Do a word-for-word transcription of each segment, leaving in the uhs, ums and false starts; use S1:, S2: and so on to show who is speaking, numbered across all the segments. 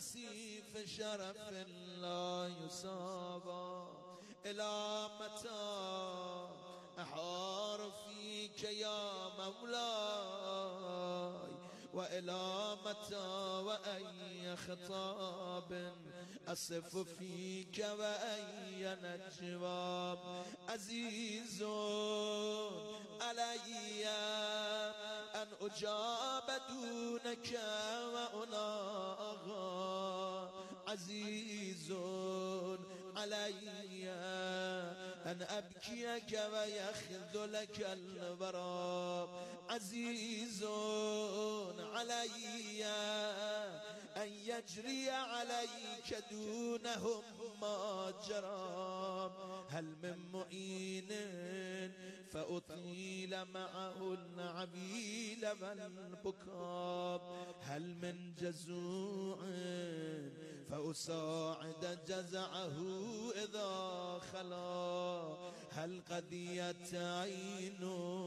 S1: نصيف شرف لا يسابى إلى متى أحار فيك يا مولاي وإلى متى وأي خطاب أصف فيك وأي نجوى عزيز علي أن أجاب دونك وأناغى عزيز علي أن أبكيك ويخذلك الورى عزيز علي أن يجري عليك دونهم ما جرى هل من معين فأطيل معه العبيل والبكاء هل من جزوع فأساعد جزعه إذا خلا هل قضيت عين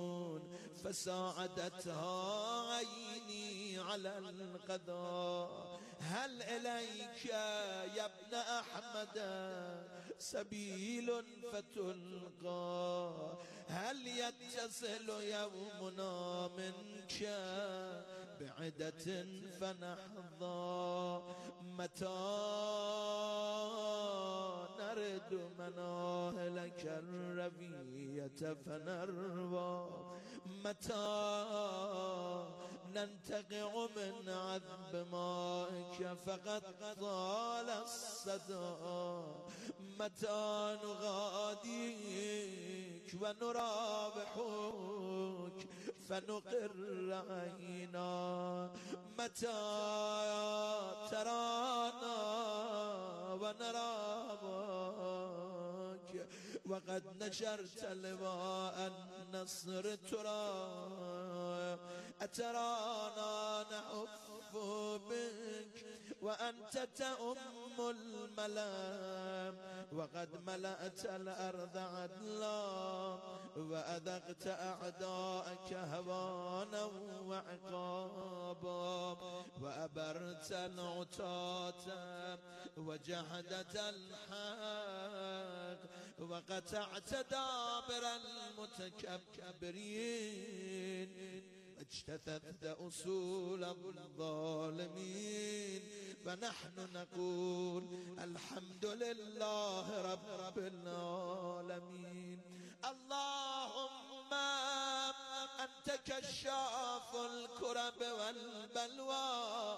S1: فساعدتها عيني على القضاء هل إليك يا ابن أحمد سبيل فتلقى هل يتصل يومنا منك بعدة فنحظى متى نرد مناهلك الربية فنروى متى ننتقع من عذب مائك فقد طال الصدى متى نغاديك ونرابحك فنقر عينا متى ترانا ونرابك وقد نشرت لواء النصر ترى أترانا نحف بك وأنت تأم الملام وقد ملأت الأرض عدلا وأذقت أعداءك هوانا وعقابا وأبرت العتاة وجحدة الحق وقطعت دابر المتكبرين اجتثثت أصول الظالمين فنحن نقول الحمد لله رب العالمين اللهم أنت كشاف الكرب والبلوى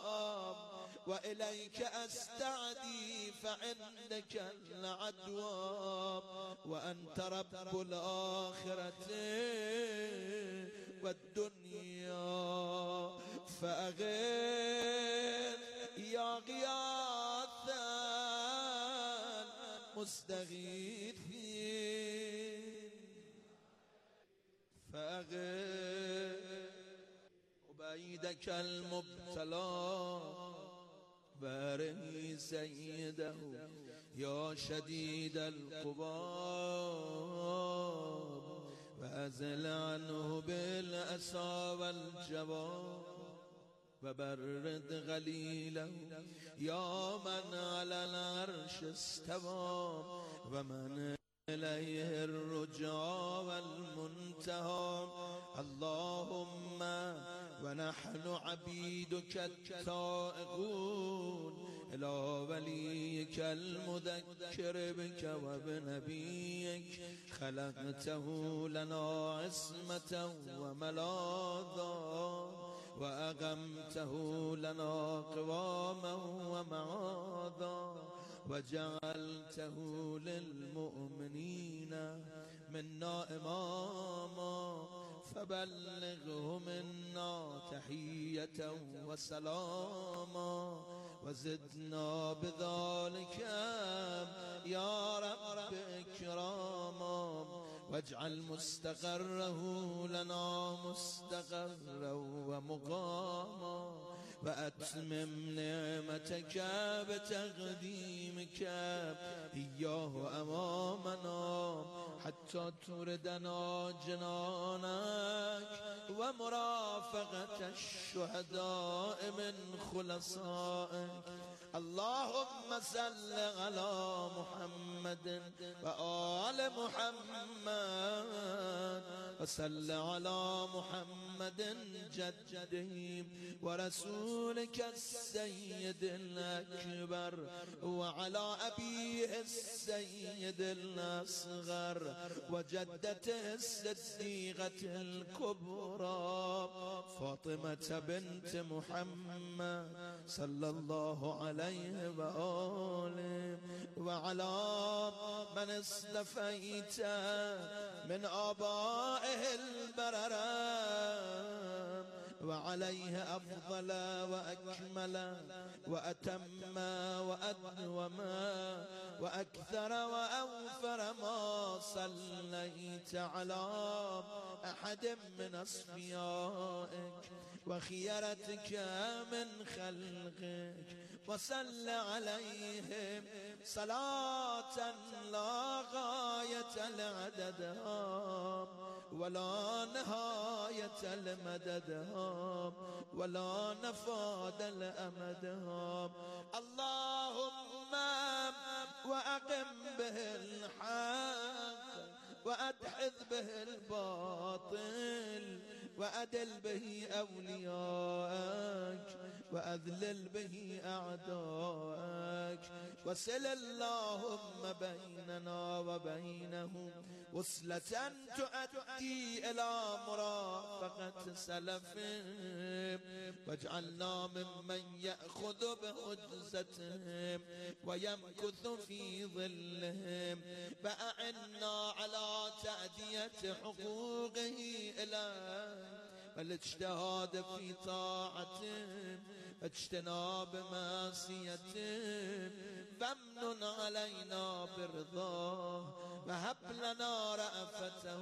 S1: وإليك أستعدي فعندك العدوى وأنت رب الآخرة والدنيا فأغير يا غياث المستغيثين فأغير عبيدك المبتلى باره سيده يا شديد القباب وأزل عنه بالأسى والجواب وبرد غليله يا من على العرش استوى ومن إليه الرجاء والمنتهى اللهم ونحن عبيدك التائقون إلى وليك المذكر بك وبنبيك خلقته لنا عصمة وملاذا وأقمته لنا قواما ومعاذا وجعلته للمؤمنين منا إماما فبلغه منا تحية وسلاما وزدنا بذلك يا رب إكراما واجعل مستقره لنا مستقرا ومقاما وأتمم نعمتك بتقديمك إياه أمامنا حتى تردنا جنانك ومرافقة الشهداء من خلصائك. اللهم صل على محمد وآل محمد وصل على محمد جده ورسولك السيد الأكبر وعلى أبيه السيد الأصغر وجدته الصديقة الكبرى فاطمة بنت محمد صلى الله عليه وآله وعلى من اصطفيت من آبائه البررة وعليه أفضل وأكمل وأتم وأدوم وأكثر وأوفر ما صليت على أحد من أصفيائك وخيرتك من خلقك وصل عليهم صلاة لا غاية لعددها ولا نهاية لمددها ولا نفاد لأمدها. اللهم وأقم به الحق وأدحض به الباطل وأدل به أولياءك وأذلل به أعداءك وصل اللهم بيننا وبينهم وصلة تؤدي إلى مرافقة سلفهم واجعلنا ممن يأخذ بحجزتهم ويمكث في ظلهم وأعنا على تأدية حقوقه إليك والاجتهاد في طاعته واجتناب معصيته فامنن علينا برضاه وهب لنا رأفته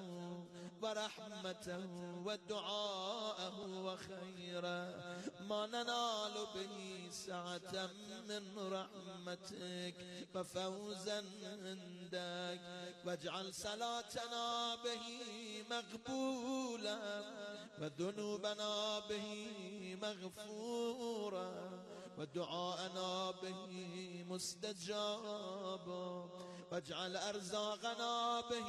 S1: ورحمته ودعاءه وخيرا ما ننال به سعة من رحمتك وفوزا عندك واجعل صلاتنا به مقبولا وذنوبنا به مغفورا ودعاءنا به مستجابا واجعل أرزاقنا به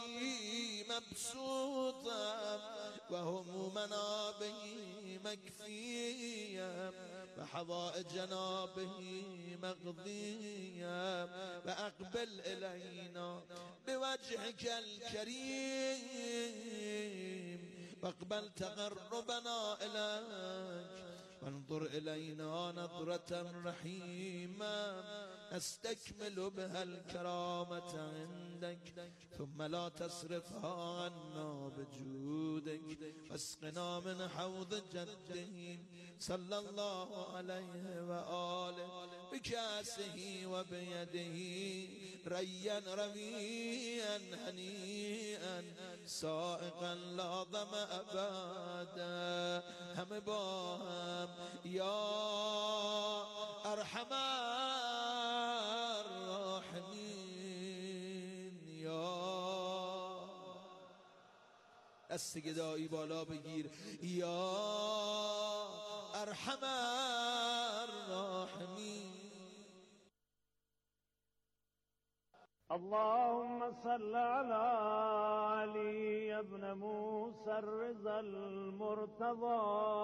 S1: مبسوطا وهمومنا به مكفيا وحوائجنا به مقضيا وأقبل إلينا بوجهك الكريم واقبل تقربنا إليك وانظر إلينا نظرة رحيمة نستكمل بها الكرامة عندك ثم لا تصرفها عنا بجودك واسقنا من حوض جده صلى الله عليه وآله بكاسه وبيده ريا رميا هنيئا سائقا لا ظمأ أبدا هم باهم يا أرحم الراحمين. يا دست گدایی بالا بگیر یا ارحم الراحمین.
S2: اللهم صل على علي بن موسى الرضا المرتضى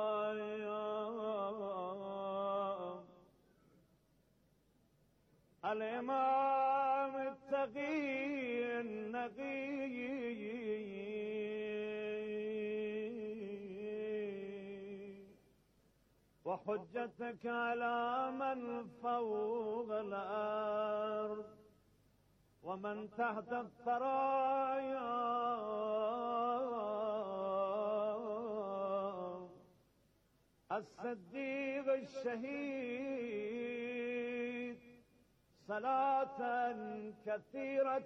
S2: الإمام التقي النقي وحجتك على من فوق الأرض ومن تحت الثرايا الصديق الشهيد صلاة كثيرة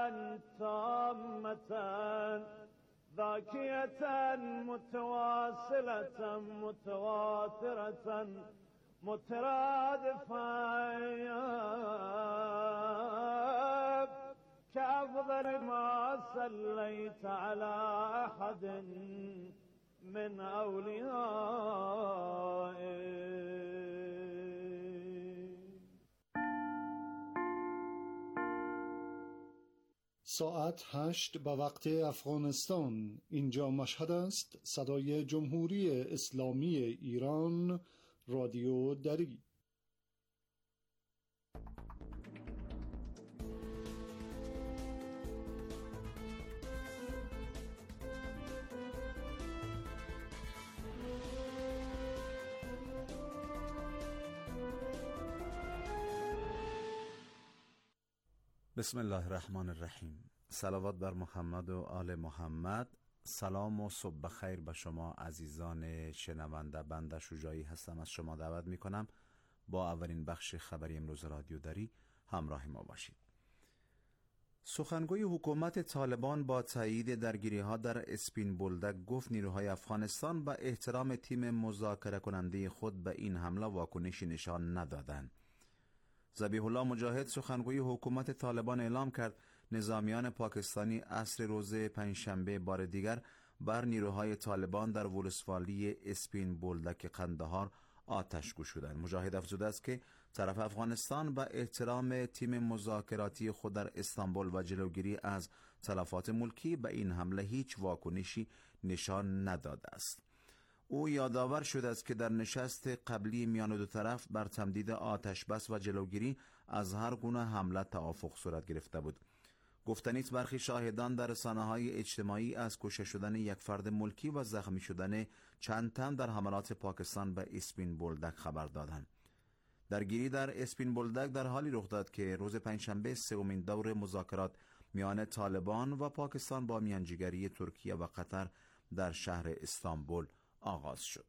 S2: تامة ذاكية متواصلة متواترة مترادفة كأفضل ما صليت على أحد من أوليائك.
S3: ساعت هشت به وقت افغانستان. اینجا مشهد است. صدای جمهوری اسلامی ایران، رادیو دری.
S4: بسم الله الرحمن الرحیم. صلوات بر محمد و آل محمد. سلام و صبح بخیر به شما عزیزان شنونده. بنده شجاعی هستم، از شما دعوت می کنم با اولین بخش خبری امروز رادیو دری همراه ما باشید. سخنگوی حکومت طالبان با تایید درگیری ها در اسپین بولدک گفت نیروهای افغانستان به احترام تیم مذاکره کننده خود به این حمله واکنشی نشان ندادند. ذبیح الله مجاهد سخنگوی حکومت طالبان اعلام کرد نظامیان پاکستانی عصر روز پنجشنبه بار دیگر بر نیروهای طالبان در ولسوالی اسپین بولدک قندهار آتش گشودند. مجاهد افزوده است که طرف افغانستان به احترام تیم مذاکراتی خود در استانبول و جلوگیری از تلفات ملکی به این حمله هیچ واکنشی نشان نداده است. او یادآور شده است که در نشست قبلی میان دو طرف بر تمدید آتش بس و جلوگیری از هر گونه حمله توافق صورت گرفته بود. گفتنیست برخی شاهدان در رسانه‌های اجتماعی از کشته شدن یک فرد ملکی و زخمی شدن چند تن در حملات پاکستان به اسپین بولدک خبر دادند. درگیری در اسپین بولدک در حالی رخ داد که روز پنجشنبه سومین دور مذاکرات میان طالبان و پاکستان با میانجیگری ترکیه و قطر در شهر استانبول آغاز شد.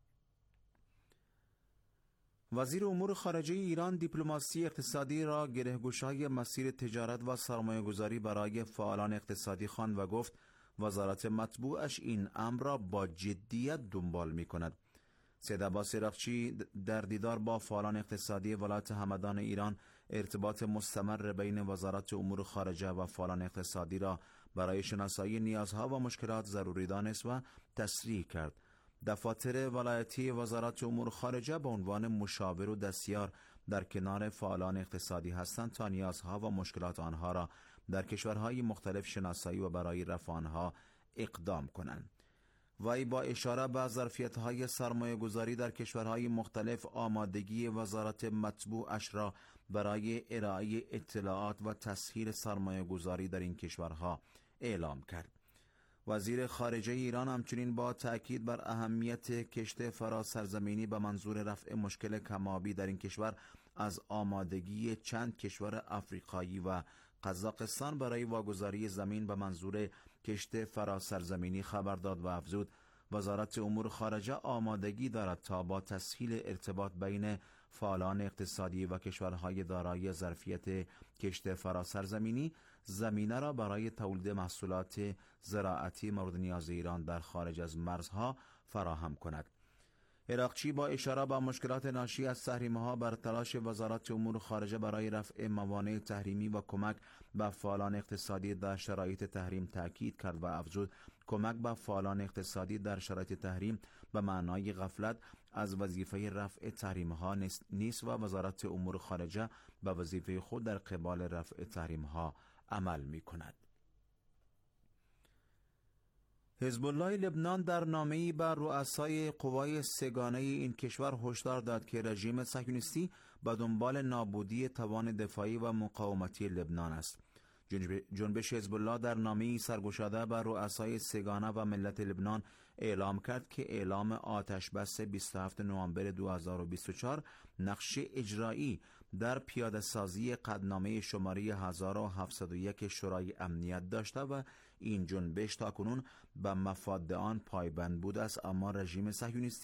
S4: وزیر امور خارجه ایران دیپلماسی اقتصادی را گره‌گشای مسیر تجارت و سرمایه‌گذاری برای فعالان اقتصادی خواند و گفت وزارت مطبوعش این امر را با جدیت دنبال می‌کند. سید عباس عراقچی در دیدار با فعالان اقتصادی ولایت همدان ایران ارتباط مستمر بین وزارت امور خارجه و فعالان اقتصادی را برای شناسایی نیازها و مشکلات ضروری دانست و تصریح کرد. دفاتر ولایتی وزارت امور خارجه به عنوان مشاور و دستیار در کنار فعالان اقتصادی هستند تا نیازها و مشکلات آنها را در کشورهای مختلف شناسایی و برای رفع آنها اقدام کنند. وی با اشاره به ظرفیت‌های سرمایه‌گذاری در کشورهای مختلف آمادگی وزارت مطبوعش را برای ارائه اطلاعات و تسهیل سرمایه‌گذاری در این کشورها اعلام کرد. وزیر خارجه ایران همچنین با تأکید بر اهمیت کشت فراسرزمینی به منظور رفع مشکل کم‌آبی در این کشور از آمادگی چند کشور افریقایی و قزاقستان برای واگذاری زمین به منظور کشت فراسرزمینی خبر داد و افزود وزارت امور خارجه آمادگی دارد تا با تسهیل ارتباط بین فعالان اقتصادی و کشورهای دارای ظرفیت کشت فراسرزمینی زمینه را برای تولید محصولات زراعتی مورد نیاز ایران در خارج از مرزها فراهم کند. عراقچی با اشاره به مشکلات ناشی از تحریم‌ها بر تلاش وزارت امور خارجه برای رفع موانع تحریمی و کمک به فعالان اقتصادی در شرایط تحریم تاکید کرد و افزود کمک به فعالان اقتصادی در شرایط تحریم به معنای غفلت از وظیفه رفع تحریم‌ها نیست و وزارت امور خارجه به وظیفه خود در قبال رفع تحریم‌ها عمل می‌کند. حزب الله لبنان در نامه‌ای به رؤسای قوای سگانه این کشور هشدار داد که رژیم صهیونیستی به دنبال نابودی توان دفاعی و مقاومتی لبنان است. جنبش حزب الله در نامه‌ای سرگشاده به رؤسای سگانه و ملت لبنان اعلام کرد که اعلام آتش بس بیست و هفتم نوامبر دو هزار و بیست و چهار نقش اجرایی در پیاده سازی قطعنامه شماره هزار و هفتصد و یک شورای امنیت داشته و این جنبش تاکنون به مفاد آن پایبند بوده است، اما رژیم صهیونیستی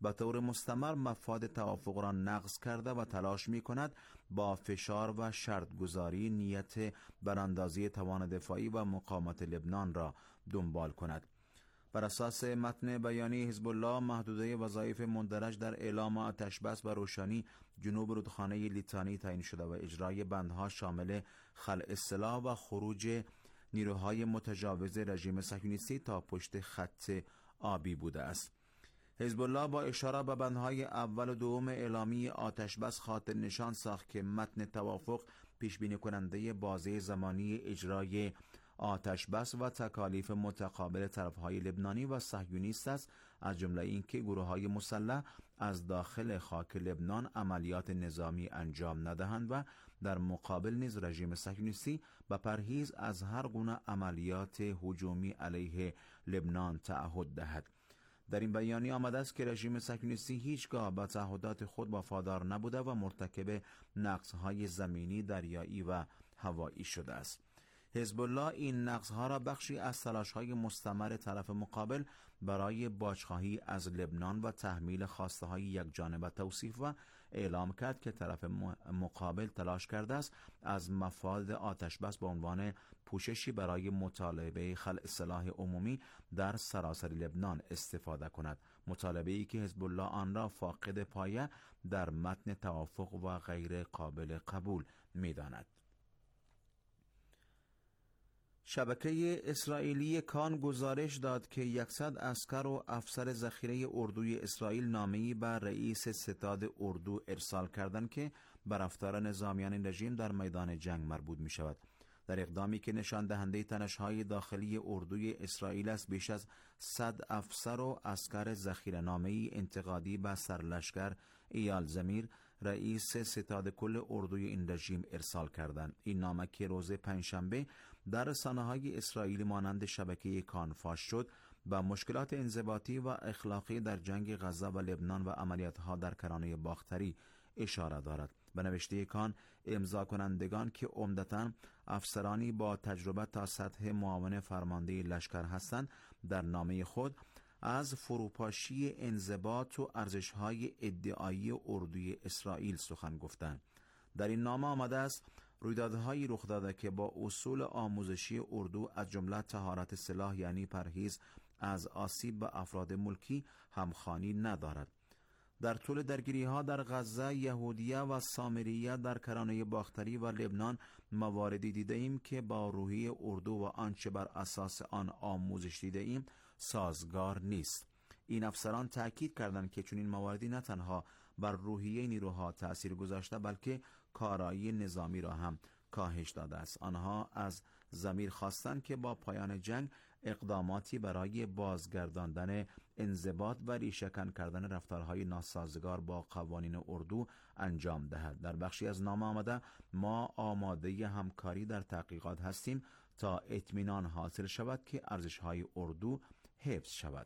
S4: به طور مستمر مفاد توافق را نقض کرده و تلاش می کند با فشار و شرط گذاری نیت براندازی توان دفاعی و مقاومت لبنان را دنبال کند. بر اساس متن بیانیه حزب الله، محدوده وظایف مندرج در اعلام آتشبس و روشنی جنوب رودخانه لیتانی تعیین شده و اجرای بندها شامل خلع سلاح و خروج نیروهای متجاوز رژیم صهیونیستی تا پشت خط آبی بوده است. حزب الله با اشاره به بندهای اول و دوم اعلامی آتشبس خاطر نشان ساخت که متن توافق پیش بینی کننده بازه زمانی اجرای آتشبس و تکالیف متقابل طرفهای لبنانی و صهیونیست است، از جمله اینکه گروه‌های مسلح از داخل خاک لبنان عملیات نظامی انجام ندهند و در مقابل نیز رژیم صهیونیستی به پرهیز از هر گونه عملیات هجومی علیه لبنان تعهد دهد. در این بیانیه آمده است که رژیم صهیونیستی هیچگاه به تعهدات خود وفادار نبوده و مرتکب نقض‌های زمینی، دریایی و هوایی شده است. حزب الله این نقض‌ها را بخشی از تلاش‌های مستمر طرف مقابل برای باجخواهی از لبنان و تحمیل خواسته‌های یکجانبه توصیف و اعلام کرد که طرف مقابل تلاش کرده است از مفاد آتشبس به عنوان پوششی برای مطالبه خلع سلاح عمومی در سراسر لبنان استفاده کند، مطالبه‌ای که حزب الله آن را فاقد پایه در متن توافق و غیر قابل قبول می‌داند. شبکه اسرائیلی کان گزارش داد که صد اسکر و افسر ذخیره اردوی اسرائیل نامه‌ای به رئیس ستاد اردو ارسال کردند که به رفتار نظامیان رژیم در میدان جنگ مربوط می شود. در اقدامی که نشان دهنده تنش‌های داخلی اردوی اسرائیل است، بیش از صد افسر و اسکر ذخیره نامه‌ای انتقادی به سرلشکر ایال زمیر، رئیس ستاد کل اردوی این رژیم ارسال کردند. این نامه که روز پنجشنبه در رسانه‌های اسرائیلی مانند شبکه کان فاش شد، با مشکلات انضباطی و اخلاقی در جنگ غزه و لبنان و عملیات‌ها در کرانه باختری اشاره دارد. به نوشته کان، امضا کنندگان که عمدتاً افسرانی با تجربه تا سطح معاون فرمانده لشکر هستند، در نامه خود از فروپاشی انضباط و ارزش‌های ادعایی اردوی اسرائیل سخن گفتند. در این نامه آمده است رویدادهایی رخ داده که با اصول آموزشی اردو از جمله طهارت سلاح یعنی پرهیز از آسیب به افراد ملکی همخوانی ندارد. در طول درگیری‌ها در غزه، یهودیه و سامریه، در کرانه باختری و لبنان مواردی دیده ایم که با روحیه اردو و آنچه بر اساس آن آموزش دیده ایم سازگار نیست. این افسران تأکید کردند که چنین مواردی نه تنها بر روحیه نیروها تأثیر گذاشته بلکه کارایی نظامی را هم کاهش داده است. آنها از ضمیر خواستند که با پایان جنگ اقداماتی برای بازگرداندن انضباط و ریشه‌کن کردن رفتارهای ناسازگار با قوانین اردو انجام دهد. در بخشی از نامه آمده ما آماده همکاری در تحقیقات هستیم تا اطمینان حاصل شود که ارزش‌های اردو حفظ شود.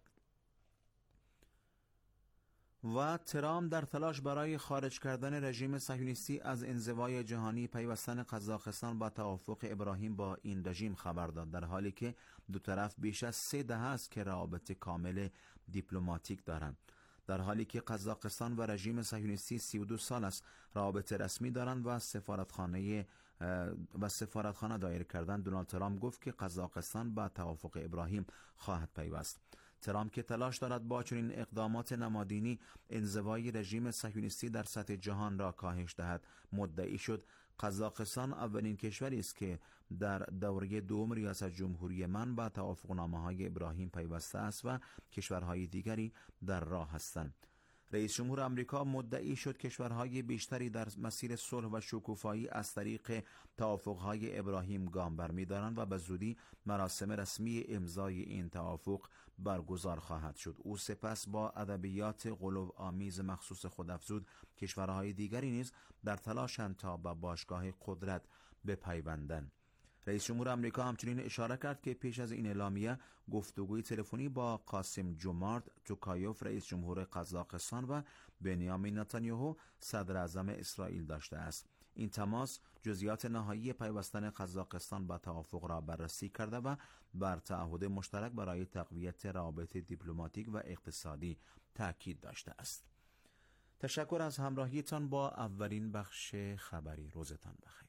S4: و ترامپ در تلاش برای خارج کردن رژیم صهیونیستی از انزوای جهانی پیوستن قزاقستان با توافق ابراهیم با این رژیم خبر داد، در حالی که دو طرف بیش از سه دهه است که روابط کامل دیپلماتیک دارند. در حالی که قزاقستان و رژیم صهیونیستی سی و دو سال است روابط رسمی دارند و سفارتخانه و سفارتخانه دایر کردن، دونالد ترامپ گفت که قزاقستان با توافق ابراهیم خواهد پیوست. ترامپ که تلاش دارد با چنین اقدامات نمادینی انزوای رژیم صهیونیستی در سطح جهان را کاهش دهد، مدعی شد قزاقستان اولین کشوری است که در دوره دوم ریاست جمهوری من با توافقنامه‌های ابراهیم پیوسته است و کشورهای دیگری در راه هستند. رئیس جمهور آمریکا مدعی شد کشورهای بیشتری در مسیر صلح و شکوفایی از طریق توافقهای ابراهیم گام برمی‌دارند و به زودی مراسم رسمی امضای این توافق برگزار خواهد شد. او سپس با ادبیات غلو آمیز مخصوص خود افزود کشورهای دیگری نیز در تلاشند تا به باشگاه قدرت بپیوندند. رئیس جمهور آمریکا همچنین اشاره کرد که پیش از این اعلامیه گفتگوی تلفنی با قاسم جومارت توکایوف رئیس جمهور قزاقستان و بنیامین نتانیاهو صدر اعظم اسرائیل داشته است. این تماس جزئیات نهایی پیوستن قزاقستان به توافق را بررسی کرده و بر تعهد مشترک برای تقویت روابط دیپلماتیک و اقتصادی تاکید داشته است. تشکر از همراهیتان با اولین بخش خبری. روزتان بخیر.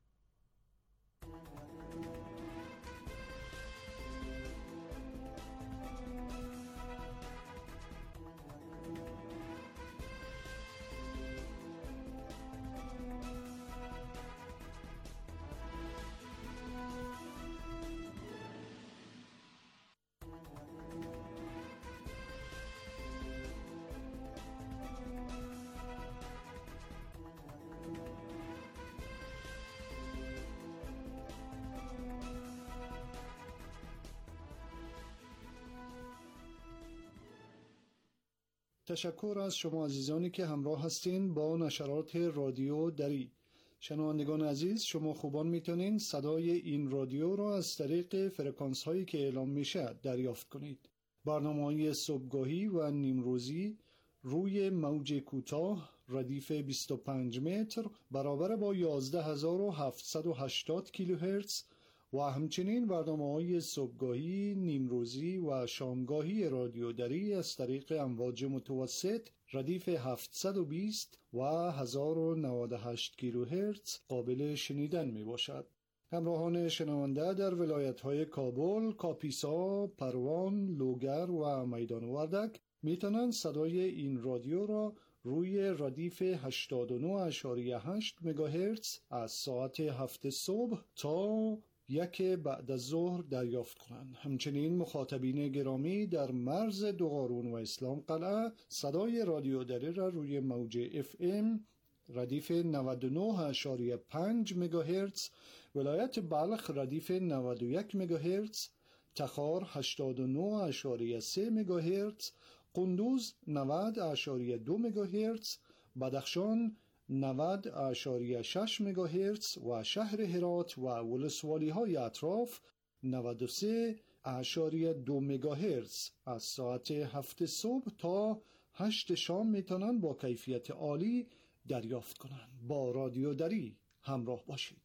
S3: تشکر از شما عزیزانی که همراه هستین با نشرات رادیو دری. شنوندگان عزیز، شما خوبان میتونین صدای این رادیو را از طریق فرکانس هایی که اعلام میشه دریافت کنید. برنامه‌های صبحگاهی و نیمروزی روی موج کوتاه ردیف بیست و پنج متر برابر با یازده هزار و هفتصد و هشتاد کیلوهرتز و همچنین برنامه‌های صبحگاهی، نیمروزی و شامگاهی رادیو دری از طریق امواج متوسط ردیف هفتصد و بیست و هزار و نود و هشت کیلوهرتز قابل شنیدن می باشد. همراهان شنونده در ولایت‌های کابل، کاپیسا، پروان، لوگر و میدان وردک می توانند صدای این رادیو را روی ردیف هشتاد و نه اشاری هشت مگاهرتز از ساعت هفت صبح تا یک بعد از ظهر دریافت کنند. همچنین مخاطبین گرامی در مرز دو قارون و اسلام قلعه صدای رادیو دری را روی موج اف ام ردیف نود و نه اشاری پنج مگاهرتز، ولایت بلخ ردیف نود و یک مگاهرتز، تخار هشتاد و نه اشاری سه مگاهرتز، قندوز نود اشاری دو مگاهرتز، بدخشان نود اشاری شش مگاهرتز و شهر هرات و ولسوالی های اطراف نود و سه اشاری دو مگاهرتز از ساعت هفت صبح تا هشت شام میتونن با کیفیت عالی دریافت کنند. با رادیو دری همراه باشید.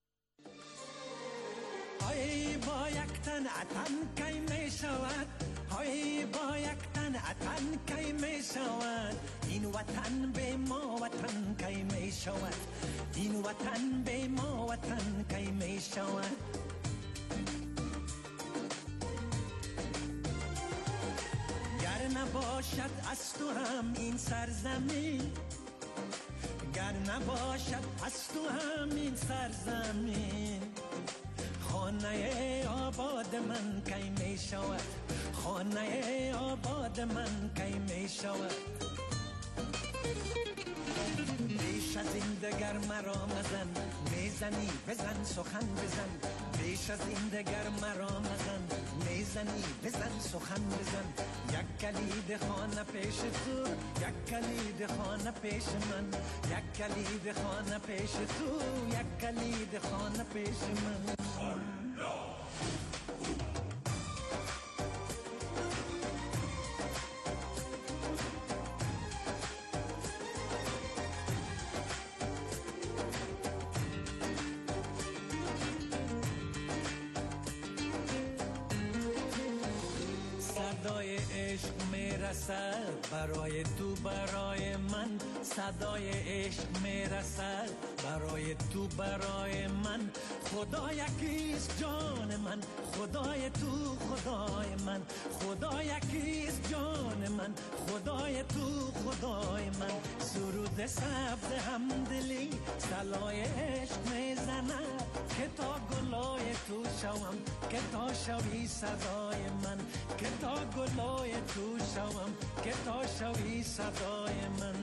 S5: های با یک تن اتن کی می شود، های با یک تن اتن کی می شود، این وطن به ما وطن کی می شود، این وطن به ما وطن کی می شود. گر نباشد از تو هم این سرزمین، گر نباشد از تو هم این سرزمین، خانه آباد من کی می شود، خانه آباد من کی می شود. بیش از این دگر مرا مزن، میزنی بزن سخن بزن، بیش از این دگر مرا مزن، میزنی بزن سخن بزن. یک کلید خانه پیش تو، یک کلید خانه پیش من، یک کلید خانه پیش تو، یک کلید خانه پیش من. صدای عشق میرسد برای تو برای من، صدای عشق میرسد برای تو برای من. خدا یکیست جان من، خدای تو خدای من، خدا یکیست جان من، خدای تو خدای من. سرود سبز همدلی سلای عشق میزند، که تا گلای تو شوم، که تا شوی صدای من، که تا گلای تو شوم، که تا شوی صدای من.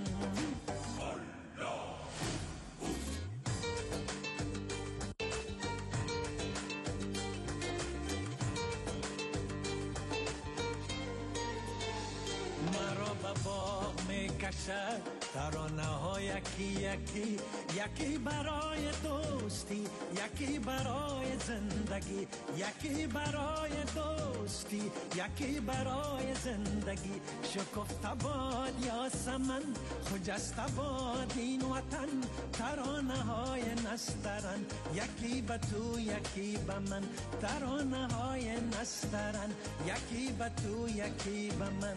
S5: مرا به باغ می کشد ترانه های ها یکی یکی، یکی برای دوستی، یکی برای زندگی، یکی برای دوستی، یکی برای زندگی. شکفته باد یاسمن، خجسته باد این وطن، ترانه های نسترن، یکی به تو یکی به من، ترانه های نسترن، یکی به تو یکی به من.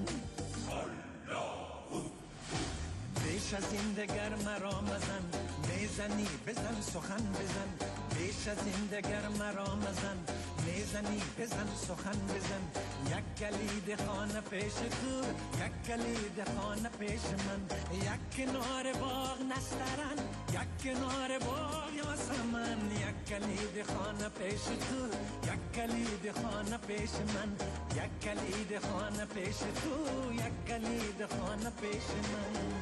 S5: بیش از این دگر مرا مزن، میزنی بزن سخن بزن، بیش از این دگر مرا مزن، میزنی بزن سخن بزن. یک کلید خانه پیش تو، یک کلید خانه پیش من، یک کنار باغ نسترن، یک کنار باغ یاسمن. یک کلید خانه پیش تو، یک کلید خانه پیش من، یک کلید خانه پیش تو، یک کلید خانه پیش من.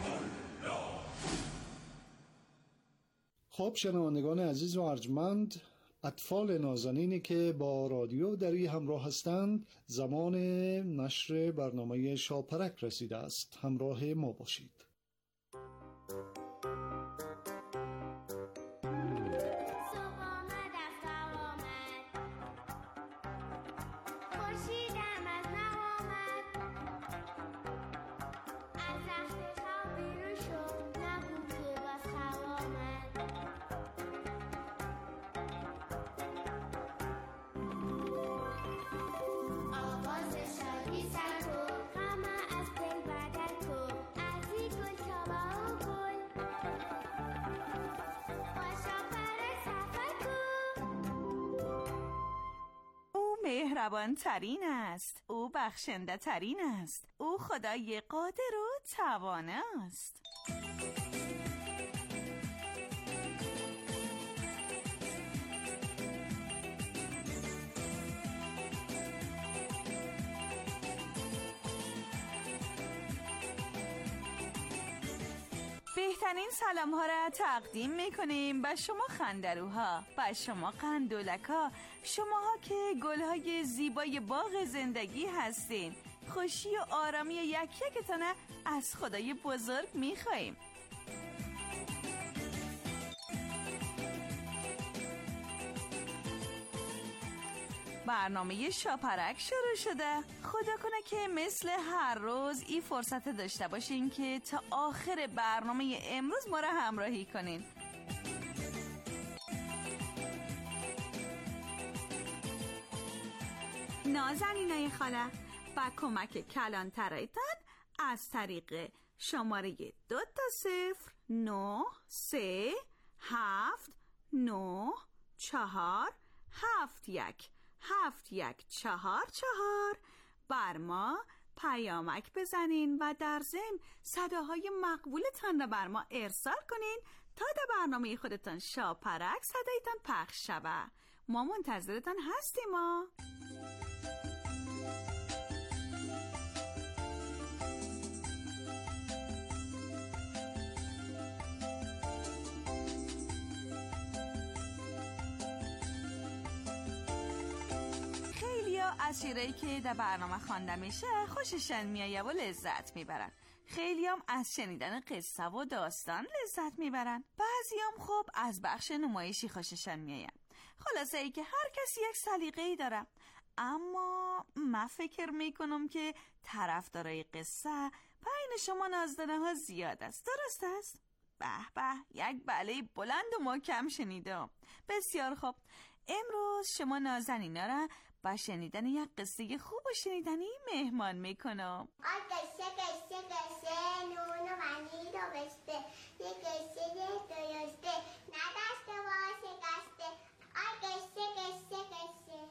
S3: خب شنوندگان عزیز و ارجمند، اطفال نازنینی که با رادیو دری همراه هستند، زمان نشر برنامه شاپرک رسیده است. همراه ما باشید.
S6: مهربان ترین است، او بخشنده ترین است، او خدای قادر و توانا است. بهترین سلام ها را تقدیم میکنیم به شما خندروها، به شما قندولکا، شماها که گلهای زیبای باغ زندگی هستین. خوشی و آرامی یک یکتان از خدای بزرگ میخواییم. برنامه شاپرک شروع شده. خدا کنه که مثل هر روز این فرصت داشته باشین که تا آخر برنامه امروز ما را همراهی کنین. نازنینای خاله با کمک کلانترایتان از طریق شماره دو تا صفر نه سه هفت نه چهار هفت یک هفت یک چهار چهار بر ما پیامک بزنین و در ضمن صداهای مقبولتان را بر ما ارسال کنین تا در برنامه خودتان شاپرک صدایتان پخش شود. ما منتظرتان هستیم. ما از شیرایی که در برنامه خوانده میشه خوششن میایه و لذت میبرن. خیلی هم از شنیدن قصه و داستان لذت میبرن. بعضی هم خب از بخش نمایشی خوششن میایه. خلاصه ای که هر کسی یک سلیقه‌ای داره، اما من فکر میکنم که طرفدارای قصه بین شما نازدانه ها زیاد است. درست است؟ به به، یک بله بلند و محکم شنیدم. بسیار خوب، امروز شما نازنینا را با شنیدن یک قصه خوب و شنیدنی مهمان میکنم.
S7: آی قصه قصه قصه نونو منی رو بسته، یه قصه درسته ندسته و شکسته. آی قصه قصه قصه.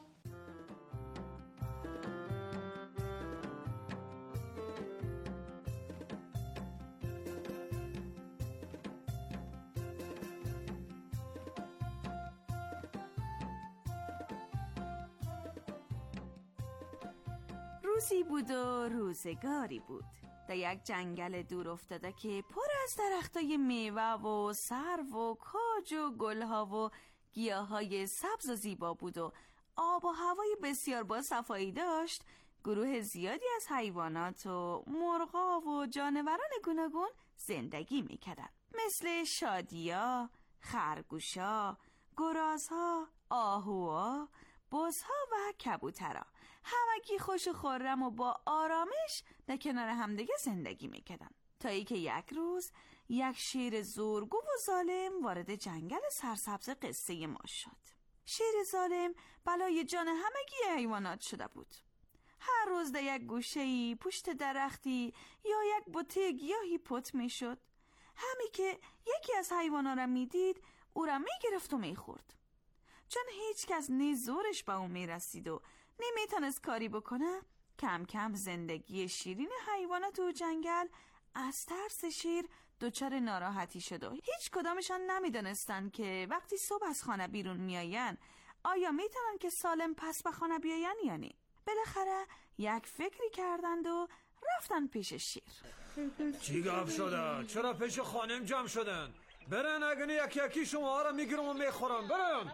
S6: روزی بود و روزگاری بود در یک جنگل دور افتاده که پر از درختای میوه و سرو و کاج و گلها و گیاهای سبز و زیبا بود و آب و هوای بسیار با صفایی داشت. گروه زیادی از حیوانات و مرغا و جانوران گوناگون زندگی میکردن، مثل شادیا، خرگوشا، گرازها، آهوها، بزها و کبوترها. همگی خوش و خرم و با آرامش در کنار همدیگه زندگی میکردن، تا ای که یک روز یک شیر زورگو و ظالم وارد جنگل سرسبز قصه ما شد. شیر ظالم بلای جان همگی حیوانات شده بود. هر روز در یک گوشه‌ای، پشت درختی یا یک بوته گیاهی پت می شد. همی که یکی از حیوانات را می دید، او را می گرفت و می خورد. چون هیچ کس نی زورش به اون می رسید و نمی تونست کاری بکنه، کم کم زندگی شیرین حیوانات و جنگل از ترس شیر دچار ناراحتی شد و هیچ کدامشان نمی دانستن که وقتی صبح از خانه بیرون می آین آیا می تونن که سالم پس به خانه بیاین یا نه. بالاخره یک فکری کردند و رفتن پیش شیر.
S8: چی گفت شده؟ چرا پیش خانم جمع شدن؟ برن، اگه یکی یکی شما را میگیرم و میخورم. برن.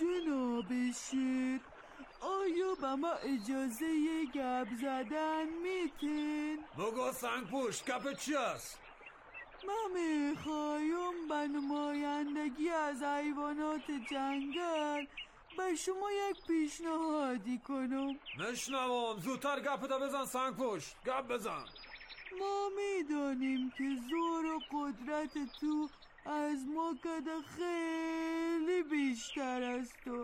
S1: جناب شیر، آیا به ما اجازه گپ زدن میتین؟
S8: بگو سنگ پوش، گپ چی است؟
S1: ما میخوایم به نمایندگی از حیوانات جنگل به شما یک پیشنهادی کنم.
S8: مشنوم، زودتر گپتا بزن سنگ پوش، گپ بزن.
S1: ما میدانیم که زور و قدرت تو از ما کده خیلی بیشتر است و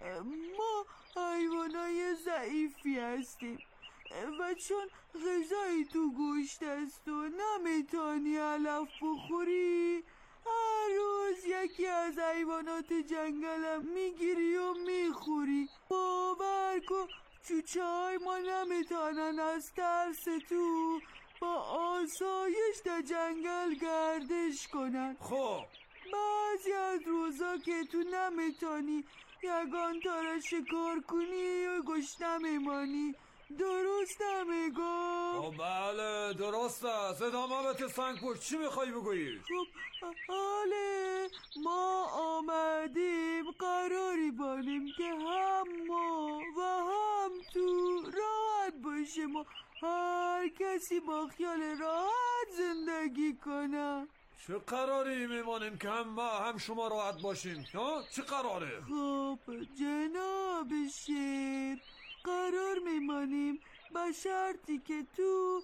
S1: ما حیوانای ضعیفی هستیم و چون غذای تو گوشت است و نمیتانی علف بخوری، هر روز یکی از حیوانات جنگلم میگیری و میخوری. باور کن چوچه های ما نمیتونن از ترس تو با آسایش در جنگل گردش کنن.
S8: خب
S1: بعضی از روزا که تو نمیتونی یگان تا را شکار کنی و گوشت نمیمانی. درست نمیگم؟
S8: خب بله درست است. ادامه بده سنگ پوش، چی میخوای بگویی؟
S1: خب حاله ما آمدیم قراری بانیم که هم ما و هم تو راحت باشیم و هر کسی با خیال راحت زندگی کنه.
S8: چه قراری میمانیم که هم ما هم شما راحت باشیم؟ ها؟ چه قراره؟
S1: خب جناب شیر، قرار میمانیم با شرطی که تو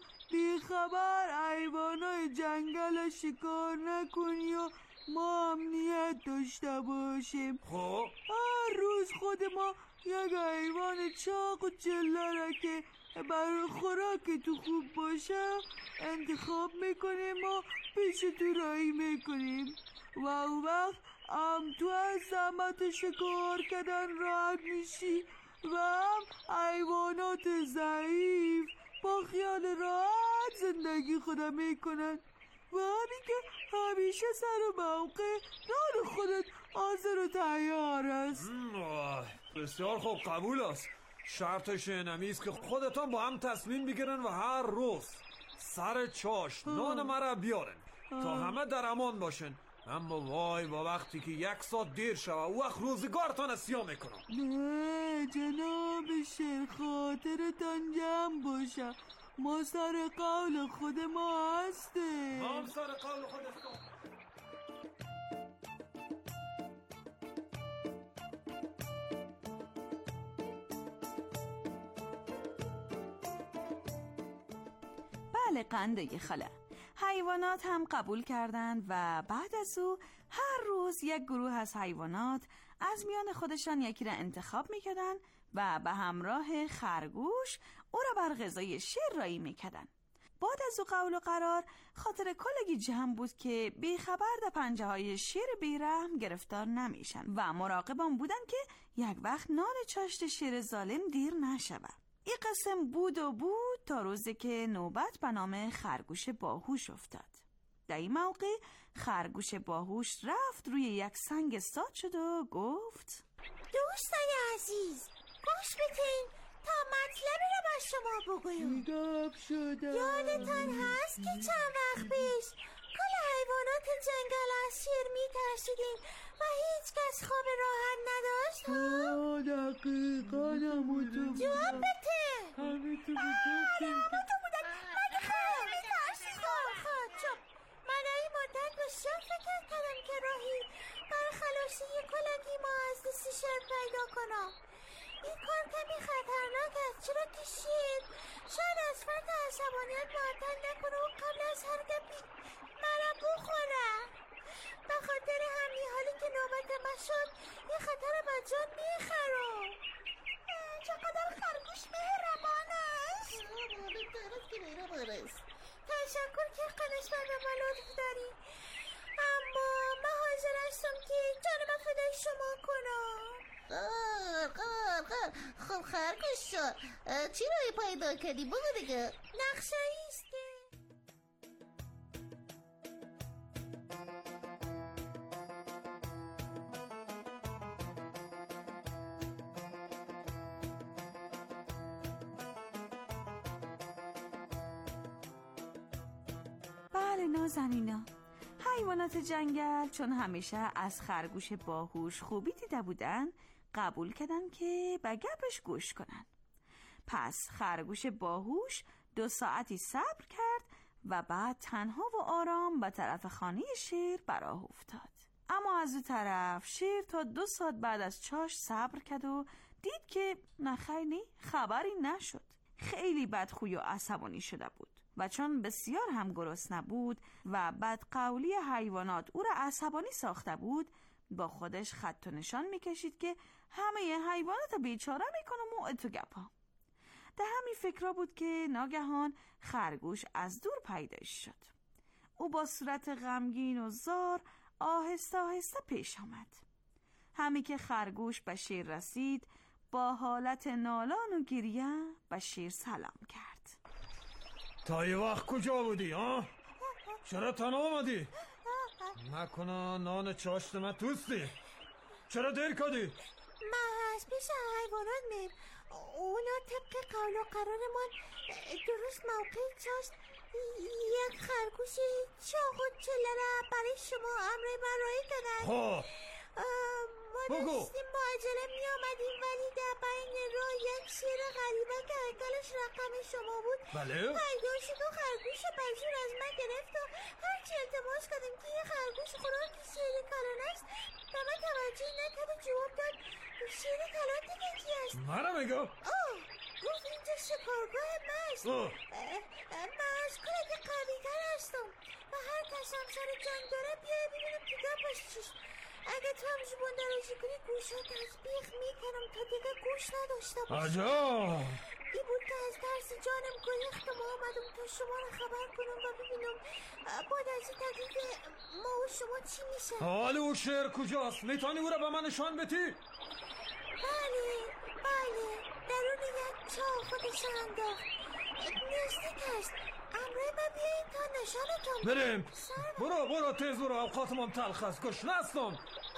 S1: بیخبر حیوانای جنگل شکار نکنی و ما امنیت داشته باشیم.
S8: خب
S1: هر روز خود ما یک حیوان چاق و چله را که برای خوراک تو خوب باشه انتخاب میکنیم و پیش تو رایی میکنیم و او وقت هم تو از زحمت شکار کردن راحت میشی و هم حیوانات ضعیف با خیال راحت زندگی خودم میکنن و همین که همیشه سر و موقع نان خودت حاضر و تیار است.
S8: بسیار خوب، قبول است. شرطش اینمی است که خودتان با هم تصمیم بگیرن و هر روز سر چاش نان مرا بیارن تا همه در امان باشن. اما وای با وقتی که یک ساعت دیر شوه او وقت روزگارتان اسیا میکنم.
S1: نه جناب شیر، خاطرتان جمع باشه، ما سر قول خود ما هستیم.
S8: ما هم سر قول خود هستیم.
S6: بله قنده خاله، حیوانات هم قبول کردند و بعد از او هر روز یک گروه از حیوانات از میان خودشان یکی را انتخاب میکردن و به همراه خرگوش او را بر غذای شیر رایی میکردن. بعد از او قول و قرار خاطر کلگی جمع بود که بیخبر در پنجه های شیر بیرحم گرفتار نمیشن و مراقبان بودن که یک وقت نان چاشت شیر ظالم دیر نشود. این قسم بود و بود تا روزی که نوبت به نام خرگوش باهوش افتاد. در این موقع خرگوش باهوش رفت روی یک سنگ ساد شد و گفت:
S7: دوستان عزیز گوش بدین تا مطلبی رو با شما بگویم.
S1: گپ شده.
S7: یادتان هست که چند وقت پیش کل حیوانات جنگل از شیر میترسیدین و هیچ کس خواب راحت نداشت؟
S1: ها دقیقا همونطور
S7: جواب بده.
S1: همونطور
S7: بله همونطور بودن. مگه خواب میترسی؟ خواب خواب چون من برای مدت بسیار فکر کردم که راهی برای خلاصی کلگی ما از دست شیر پیدا کنم. این کار کمی خطرناک است، چرا که شیر شاید از فرط عصبانیت معطل نکنه و قبل از حرکت مرا بخوره. به خاطر همین حالی که نوبت من شد یه خطر بجان میخرم. چقدر خرگوش مهربان است. تشکر که قنشبر به من لطف داری، اما من حاضر هستم که جانم فدای شما کنم.
S9: قار قار قار خب خرگوش شد، چی رای پیدا کردی؟ بگو دیگه.
S7: نقشه ایست که
S6: بله نازنینا، حیوانات جنگل چون همیشه از خرگوش باهوش خوبی دیده بودن قبول کردن که به گپش گوش کنن. پس خرگوش باهوش دو ساعتی صبر کرد و بعد تنها و آرام به طرف خانه شیر براه افتاد. اما از اون طرف شیر تا دو ساعت بعد از چاش صبر کرد و دید که نخیر خبری نشد. خیلی بدخوی و عصبانی شده بود و چون بسیار هم گرسنه بود و بدقولی حیوانات او را عصبانی ساخته بود، با خودش خط و نشان میکشید که همه حیوانات بیچاره میکنم و اتو گپا. در همین فکر بود که ناگهان خرگوش از دور پیداش شد. او با صورت غمگین و زار آهسته آهسته پیش آمد. همی که خرگوش به شیر رسید با حالت نالان و گریه به شیر سلام کرد.
S8: تا یه وقت کجا بودی ها؟ چرا تنها آمدی؟ نکنه نان چاشت من توستی؟ چرا دیر کردی؟
S7: من از پیش حیوانات میم، اونا طبق قول و قرارمان درست موقع چاشت یک خرگوش چاق و چلره برای شما امر برای کردن.
S8: ها
S7: ما داشتیم با عجله می آمدیم، ولی در بین راه یک شیر غریبه که هیکلش رقم شما بود
S8: بله
S7: پیدا شد و خرگوش بجور از من گرفت و هرچی التماس کردیم که یه خرگوش خوراک شیر کلان است و من توجه نکرد و جواب داد شیر کلان دیگه کی است؟
S8: منم میگم.
S7: آه گفت اینجا شکارگاه ماست. من از کلگه قوی تر هستم و هر کس هم سر جنگ داره بیای ببینم که گپش چیست. اگه تو هم زبان درازی کنی گوشا تسبیخ میکنم تا دیگه گوش نداشته باشم.
S8: عجب
S7: ای بود که از ترس جانم گریختم و آمدم تا شما رو خبر کنم و ببینم بعد از این تکلیف ما و شما چی میشه.
S8: حال او شیر کجاست؟ میتونی او را به من نشان بدی؟
S7: بله بله درون یک چاه خودش انداخت، نزدیک است. امره من بیایید تا نشانتون
S8: بریم. برو برو تیز برو، اوقاتمان تلخ است، گشنه هستم.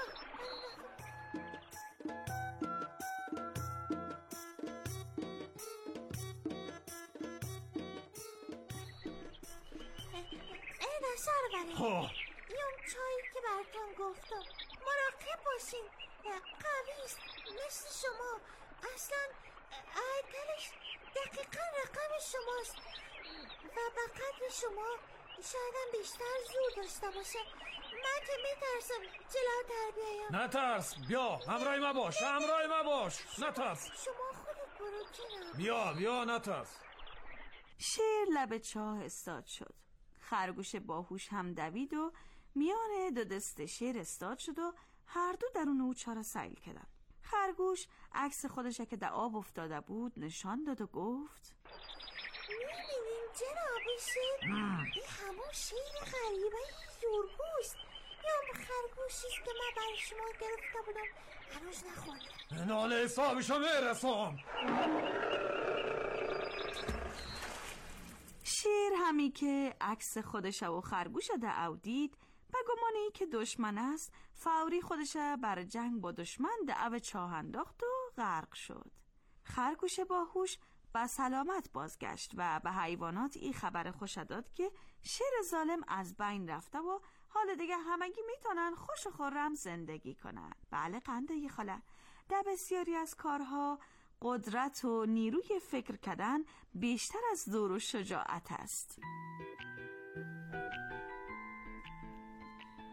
S7: این سربری
S8: ها
S7: این چایی که براتون گفتم مراقب باشین، قوی است مثل شما، اصلا هیکلش دقیقا رقم شماست و به قدر شما شاید هم بیشتر زور داشته باشه. من که میترسم جلوتر بیایم.
S8: نترس، بیا همراه ما باش، همراه ما باش، نترس.
S7: شما خودت برو کنار.
S8: بیا بیا نترس.
S6: شیر لب چاه استاد شد. خرگوش باهوش هم دوید و میان دو دست شیر استاد شد و هر دو درون او چاره سیل کردن. خرگوش عکس خودش که در آب افتاده بود نشان داد و گفت
S7: میبینین جناب شیر، این همون شیر غریبه زورگوست یا خرگوشیست که من برای شما گرفته بودم هنوز نخورده.
S8: نال حسابشو میرسم.
S6: شیر همی که عکس خودش و خرگوش در او دید به گمان ای که دشمن است فوری خودش بر جنگ با دشمن در او چاه انداخت و غرق شد. خرگوش باهوش با سلامت بازگشت و به حیوانات این خبر خوش داد که شیر ظالم از بین رفته و حال دیگه همگی میتونن خوش و خرم زندگی کنن. بله قنده خاله، در بسیاری از کارها قدرت و نیروی فکر کردن بیشتر از زور و شجاعت است.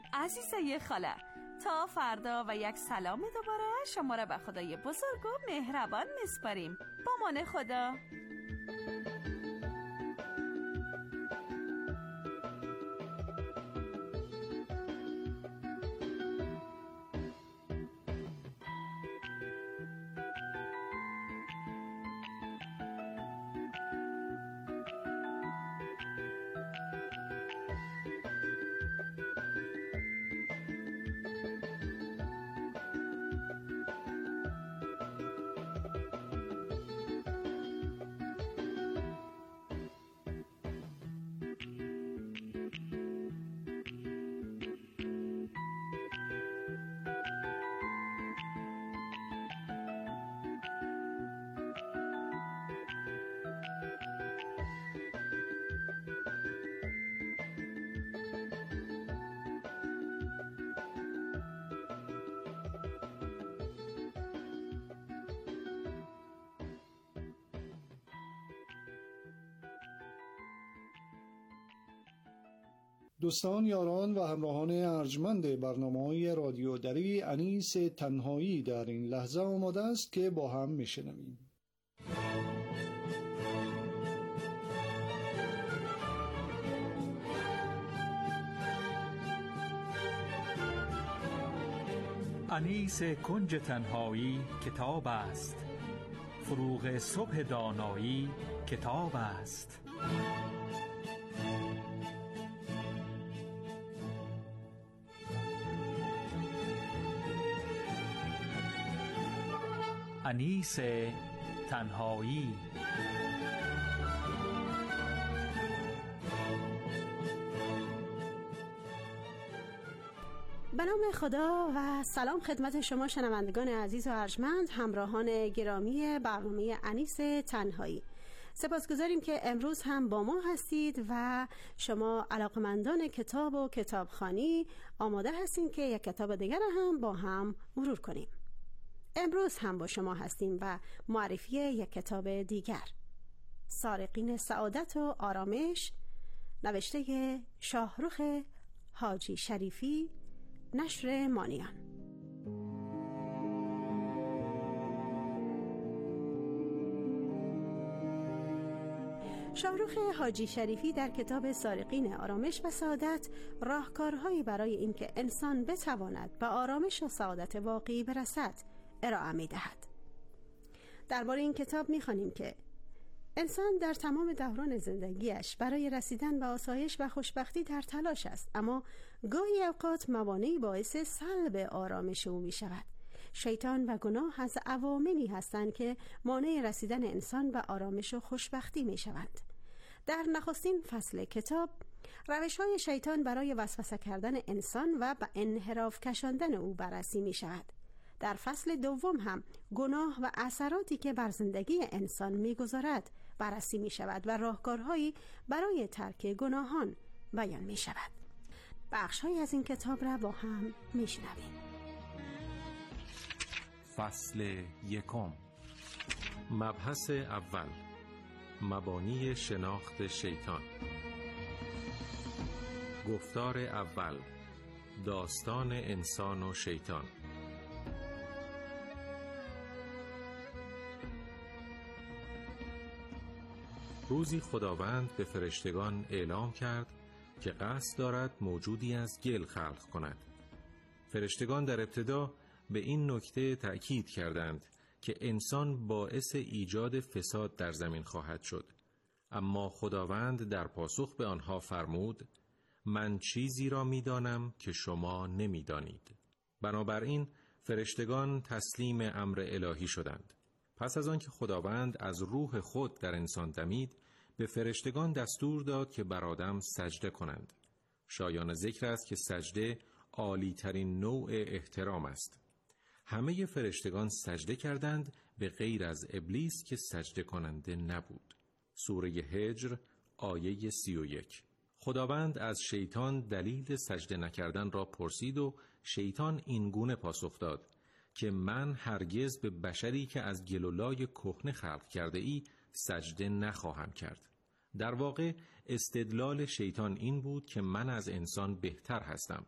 S6: عزیزه خاله، تا فردا و یک سلام دوباره شما را به خدای بزرگ و مهربان میسپاریم. با مان خدا.
S3: دوستان، یاران و همراهان ارجمند برنامه‌های رادیو دری، انیس تنهایی در این لحظه آماده است که با هم میشنویم.
S10: انیس کنج تنهایی کتاب است، فروغ صبح دانایی کتاب است. انیس تنهایی.
S11: به نام خدا و سلام خدمت شما شنوندگان عزیز و ارجمند، همراهان گرامی برنامه انیس تنهایی. سپاسگزاریم که امروز هم با ما هستید و شما علاقمندان کتاب و کتابخوانی آماده هستید که یک کتاب دیگر هم با هم مرور کنیم. امروز هم با شما هستیم و معرفی یک کتاب دیگر، سارقین سعادت و آرامش، نوشته شاهرخ حاجی شریفی، نشر مانیان. شاهرخ حاجی شریفی در کتاب سارقین آرامش و سعادت راهکارهایی برای اینکه انسان بتواند به آرامش و سعادت واقعی برسد ارائه می‌دهد. درباره این کتاب می‌خوانیم که انسان در تمام دوران زندگیش برای رسیدن به آسایش و خوشبختی در تلاش است، اما گاهی اوقات موانعی باعث سلب آرامش او می‌شود. شیطان و گناه از عواملی هستند که مانع رسیدن انسان به آرامش و خوشبختی می‌شوند. در نخستین فصل کتاب روش‌های شیطان برای وسوسه کردن انسان و به انحراف کشاندن او بررسی می‌شود. در فصل دوم هم گناه و اثراتی که بر زندگی انسان می‌گذارد بررسی می‌شود و راهکارهایی برای ترک گناهان بیان می‌شود. بخش‌هایی از این کتاب را با هم می‌شنویم.
S12: فصل یکم. مبحث اول: مبانی شناخت شیطان. گفتار اول: داستان انسان و شیطان. روزی خداوند به فرشتگان اعلام کرد که قصد دارد موجودی از گل خلق کند. فرشتگان در ابتدا به این نکته تأکید کردند که انسان باعث ایجاد فساد در زمین خواهد شد، اما خداوند در پاسخ به آنها فرمود: من چیزی را می‌دانم که شما نمی‌دانید. بنابراین فرشتگان تسلیم امر الهی شدند. پس از آن که خداوند از روح خود در انسان دمید، به فرشتگان دستور داد که بر آدم سجده کنند. شایان ذکر است که سجده عالی ترین نوع احترام است. همه فرشتگان سجده کردند به غیر از ابلیس که سجده کننده نبود. سوره هجر آیه سی و یک. خداوند از شیطان دلیل سجده نکردن را پرسید و شیطان این گونه پاسخ داد که من هرگز به بشری که از گل و لای کهنه خلق کرده ای سجده نخواهم کرد. در واقع استدلال شیطان این بود که من از انسان بهتر هستم،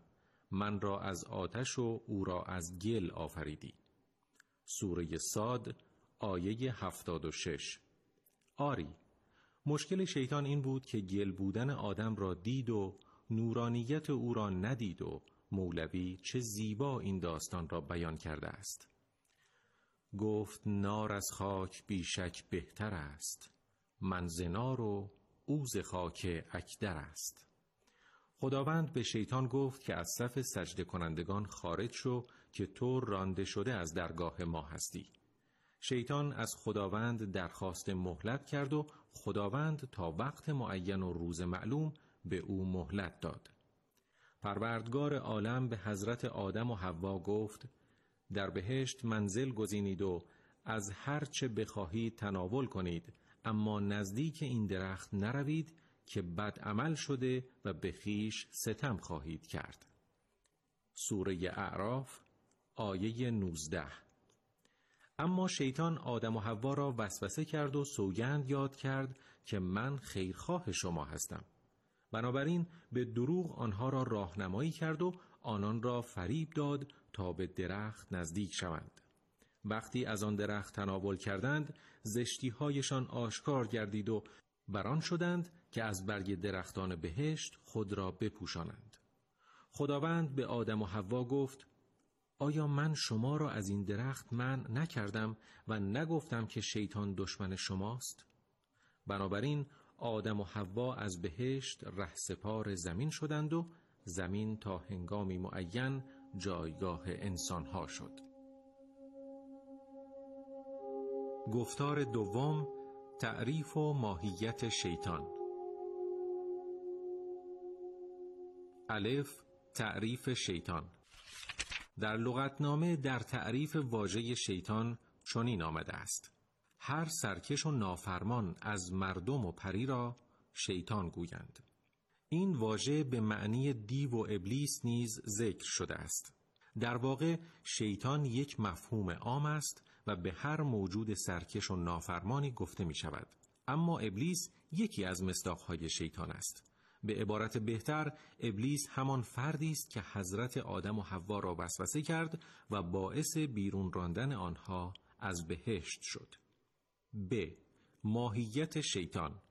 S12: من را از آتش و او را از گل آفریدی. سوره صاد آیه هفتاد و شش. آری، مشکل شیطان این بود که گل بودن آدم را دید و نورانیت او را ندید و مولوی چه زیبا این داستان را بیان کرده است. گفت نار از خاک بیشک بهتر است، من ز نار و او ز خاک اکدر است. خداوند به شیطان گفت که از صف سجده کنندگان خارج شو که تو رانده شده از درگاه ما هستی. شیطان از خداوند درخواست مهلت کرد و خداوند تا وقت معین و روز معلوم به او مهلت داد. پروردگار عالم به حضرت آدم و حوا گفت در بهشت منزل گزینید و از هر چه بخواهید تناول کنید، اما نزدیک این درخت نروید که بد عمل شده و به خویش ستم خواهید کرد. سوره اعراف آیه نوزده. اما شیطان آدم و حوا را وسوسه کرد و سوگند یاد کرد که من خیرخواه شما هستم. بنابراین به دروغ آنها را راهنمایی کرد و آنان را فریب داد تا به درخت نزدیک شوند. وقتی از آن درخت تناول کردند، زشتی‌هایشان آشکار گردید و بران شدند که از برگ درختان بهشت خود را بپوشانند. خداوند به آدم و حوا گفت آیا من شما را از این درخت منع نکردم و نگفتم که شیطان دشمن شماست؟ بنابراین آدم و حوا از بهشت رهسپار زمین شدند و زمین تا هنگامی معین جایگاه انسانها شد. گفتار دوم، تعریف و ماهیت شیطان. الف، تعریف شیطان. در لغتنامه در تعریف واژه شیطان چنین آمده است: هر سرکش و نافرمان از مردم و پری را شیطان گویند. این واژه به معنی دیو و ابلیس نیز ذکر شده است. در واقع شیطان یک مفهوم عام است و به هر موجود سرکش و نافرمانی گفته می شود. اما ابلیس یکی از مصداقهای شیطان است. به عبارت بهتر، ابلیس همان فردی است که حضرت آدم و حوا را وسوسه کرد و باعث بیرون راندن آنها از بهشت شد. ب. ماهیت شیطان.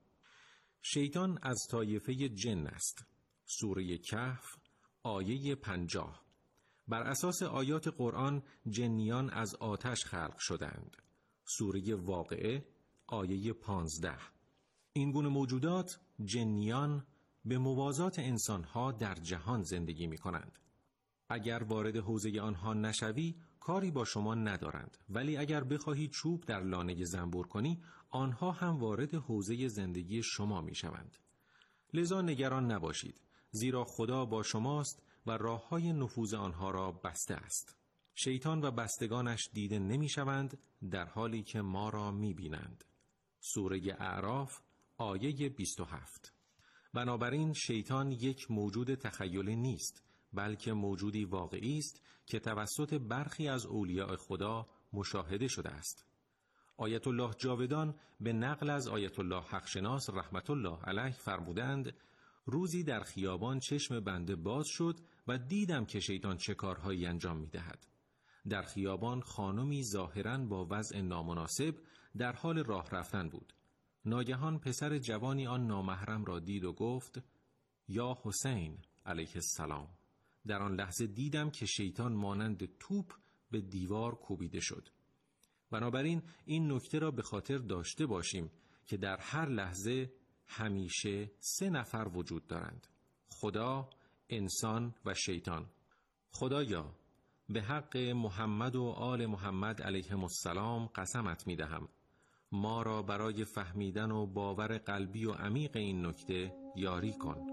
S12: شیطان از طایفه جن است. سوره کهف آیه پنجاه. بر اساس آیات قرآن جنیان از آتش خلق شدند. سوره واقعه آیه پانزده. این گونه موجودات جنیان به موازات انسانها در جهان زندگی می کنند. اگر وارد حوزه آنها نشوی کاری با شما ندارند، ولی اگر بخواهی چوب در لانه زنبور کنی آنها هم وارد حوزه زندگی شما می شوند. لذا نگران نباشید، زیرا خدا با شماست و راه‌های نفوذ آنها را بسته است. شیطان و بستگانش دیده نمی شوند در حالی که ما را می بینند. سوره اعراف آیه بیست و هفت. بنابراین شیطان یک موجود تخیلی نیست، بلکه موجودی واقعی است که توسط برخی از اولیاء خدا مشاهده شده است. آیت الله جاودان به نقل از آیت الله حقشناس رحمت الله علیه فرمودند روزی در خیابان چشم بنده باز شد و دیدم که شیطان چه کارهایی انجام می دهد. در خیابان خانمی ظاهراً با وضع نامناسب در حال راه رفتن بود. ناگهان پسر جوانی آن نامحرم را دید و گفت یا حسین علیه السلام. در آن لحظه دیدم که شیطان مانند توپ به دیوار کوبیده شد. بنابراین این نکته را به خاطر داشته باشیم که در هر لحظه همیشه سه نفر وجود دارند: خدا، انسان و شیطان. خدایا، به حق محمد و آل محمد علیهم السلام قسمت می دهم ما را برای فهمیدن و باور قلبی و عمیق این نکته یاری کن.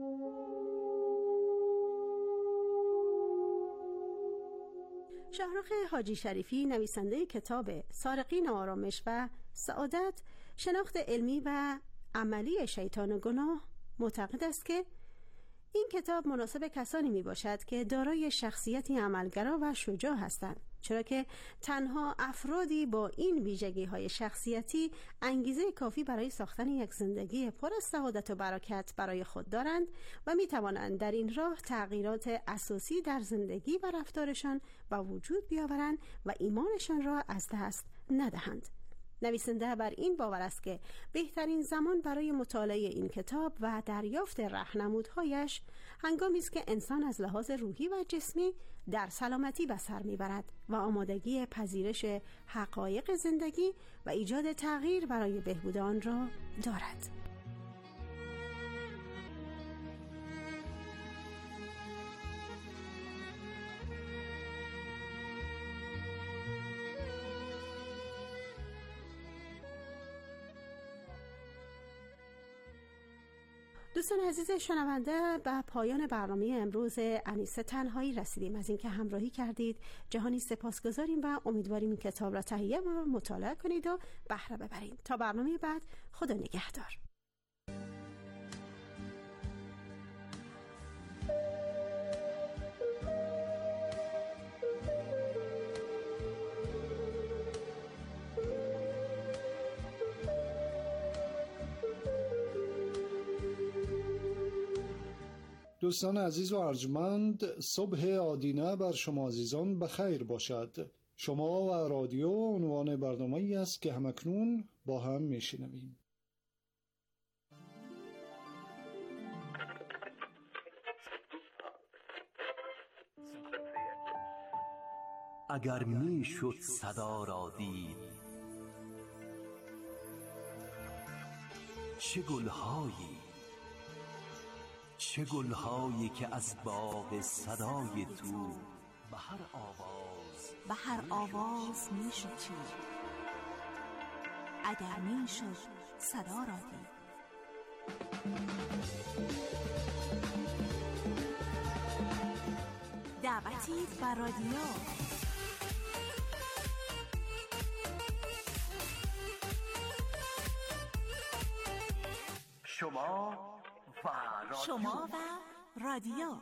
S11: شاهرخ حاجی شریفی، نویسنده کتاب سارقین آرامش و سعادت، شناخت علمی و عملی شیطان و گناه، معتقد است که این کتاب مناسب کسانی می باشد که دارای شخصیتی عملگرا و شجاع هستند، چرا که تنها افرادی با این ویژگی‌های شخصیتی انگیزه کافی برای ساختن یک زندگی پر از سعادت و برکت برای خود دارند و می‌توانند در این راه تغییرات اساسی در زندگی و رفتارشان به وجود بیاورند و ایمانشان را از دست ندهند. نویسنده بر این باور است که بهترین زمان برای مطالعه این کتاب و دریافت راهنمودهایش هنگامی است که انسان از لحاظ روحی و جسمی در سلامتی به سر میبرد و آمادگی پذیرش حقایق زندگی و ایجاد تغییر برای بهبود آن را دارد. دوستان عزیز شنونده، به پایان برنامه امروز انیسه تنهایی رسیدیم. از اینکه همراهی کردید جهانی سپاسگزاریم و امیدواریم این کتاب را تهیه و مطالعه کنید و بهره ببرید. تا برنامه بعد، خدا نگهدار.
S3: دوستان عزیز و ارجمند، صبح آدینه بر شما عزیزان بخیر باشد. شما و رادیو عنوان برنامه‌ای است که همکنون با هم میشنویم.
S13: اگر میشد صدا را دید، چه گلهایی چه گلهایی که از باغ صدای تو به هر آواز
S6: به هر آواز میشد چید. اگر میشد صدا را دید. دعوتی بر رادیو.
S13: شما و رادیو.
S6: شما و رادیو.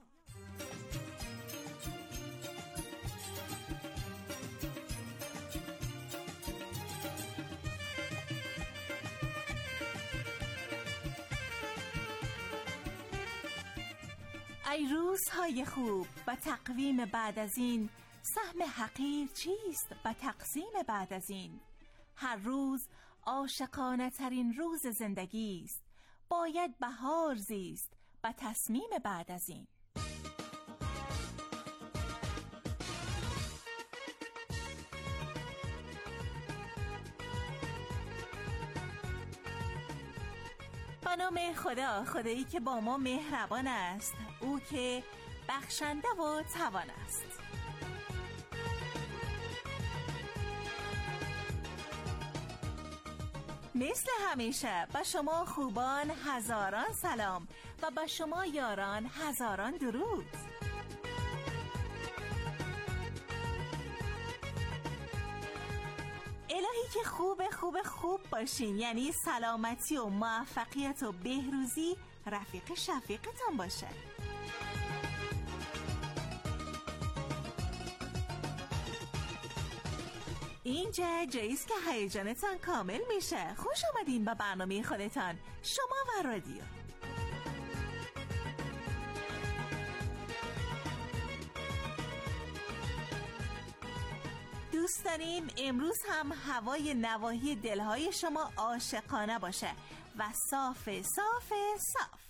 S6: ای روزهای خوب و تقویم بعد از این، سهم حقیر چیست و تقسیم بعد از این؟ هر روز عاشقانه ترین روز زندگی است، باید بهار زیست و تصمیم بعد از این. به نام خدا، خدایی که با ما مهربان است، او که بخشنده و توان است. مثل همیشه به شما خوبان هزاران سلام و به شما یاران هزاران درود. الهی که خوب خوب خوب باشین، یعنی سلامتی و موفقیت و بهروزی رفیق شفیقتان باشه. اینجا جاییست که هیجانتان کامل میشه. خوش آمدین به برنامه خودتان، شما و رادیو. دوست داریم امروز هم هوای نواحی دلهای شما عاشقانه باشه و صاف صاف صاف.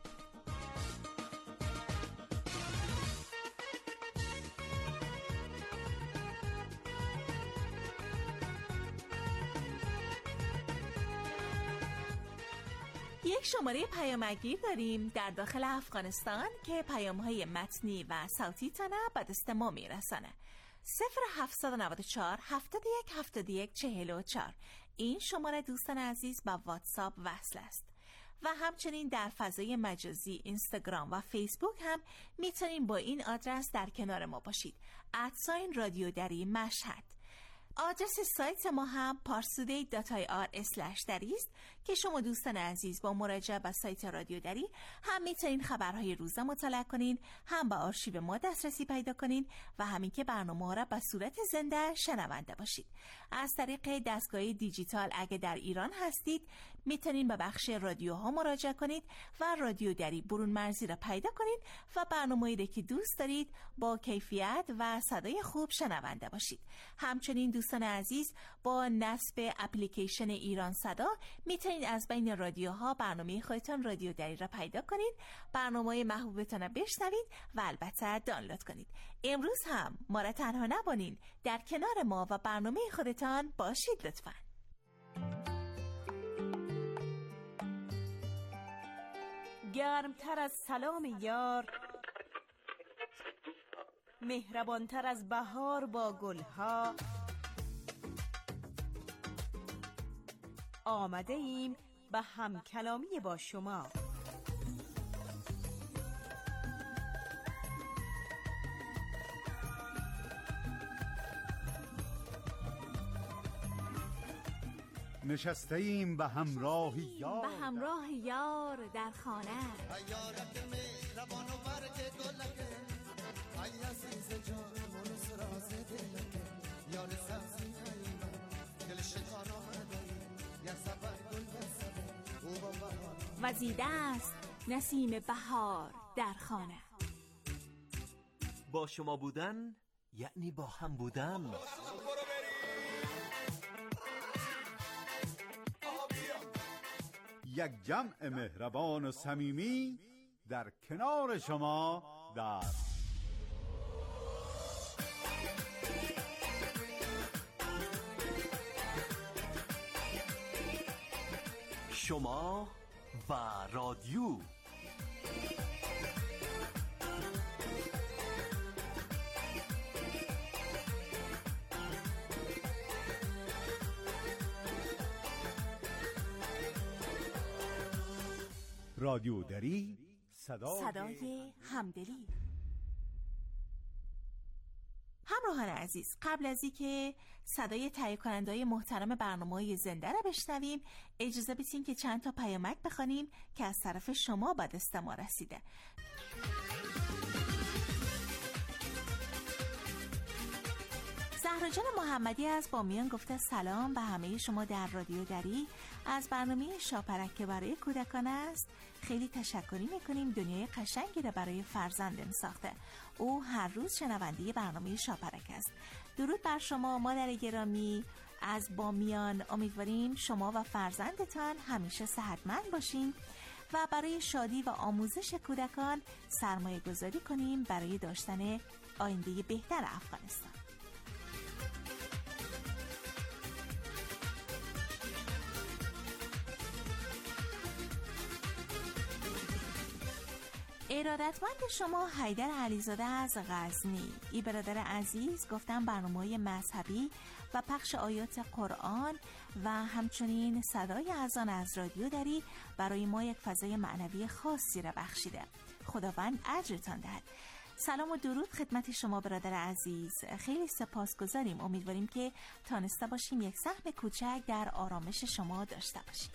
S6: یک شماره پیامگیر داریم در داخل افغانستان که پیام‌های متنی و صوتی تنه به دست ما میرسانه. صفر هفتصد و نود و چهار هفتاد و یک هفتاد و یک چهل و چهار. این شماره دوستان عزیز با واتساپ وصل است و همچنین در فضای مجازی اینستاگرام و فیسبوک هم میتونین با این آدرس در کنار ما باشید. ادساین رادیو دری مشهد. آدرس سایت ما هم پارسودی دات آی آر اسلش دری است که شما دوستان عزیز با مراجعه به سایت رادیو دری هم میتونین خبرهای روزه مطالعه کنین، هم به آرشیو ما دسترسی پیدا کنین و همین که برنامه را به صورت زنده شنونده باشید. از طریق دستگاه دیجیتال اگه در ایران هستید میتونین به بخش رادیوها مراجعه کنید و رادیو دری برون مرزی را پیدا کنید و برنامه‌ای که دوست دارید با کیفیت و صدای خوب شنونده باشید. همچنین دوستان عزیز با نصب اپلیکیشن ایران صدا میتونید از بین رادیوها برنامه خودتان رادیو دری را پیدا کنید، برنامه محبوبتان را بشنوید و البته دانلود کنید. امروز هم ما را تنها نبانید، در کنار ما و برنامه خودتان باشید لطفاً.
S14: گرمتر از سلام یار، مهربانتر از بهار با گلها، آمده ایم به همکلامی با شما.
S15: نشسته ایم به همراه یار،
S6: به همراه یار در خانه. وزیده است نسیم بهار در خانه.
S13: با شما بودن یعنی با هم بودن.
S15: یک جمع مهربان و صمیمی در کنار شما در
S13: شما و رادیو.
S15: رادیو دری، صدای,
S6: صدای همدلی. همراهان عزیز، قبل از اینکه صدای تهیه کننده‌های محترم برنامه‌های زنده را بشنویم، اجازه بدین که چند تا پیامک بخوانیم که از طرف شما به دست ما رسیده. زهراجان محمدی از بامیان گفته سلام به همه شما در رادیو دری. از برنامه شاپرک که برای کودکان است خیلی تشکری میکنیم. دنیای قشنگی را برای فرزندم ساخته. او هر روز شنونده برنامه شاپرک است. درود بر شما مادر گرامی از بامیان. امیدواریم شما و فرزندتان همیشه صحتمند باشین و برای شادی و آموزش کودکان سرمایه گذاری کنیم برای داشتن آینده بهتر افغانستان. ارادتمند شما حیدر علیزاده از غزنی. ای برادر عزیز، گفتم برنامه‌های مذهبی و پخش آیات قرآن و همچنین صدای اذان از رادیو دری برای ما یک فضای معنوی خاصی را بخشیده. خداوند اجرتان دهد. سلام و درود خدمت شما برادر عزیز. خیلی سپاسگزاریم. امیدواریم که تانسته باشیم یک سهم کوچک در آرامش شما داشته باشیم.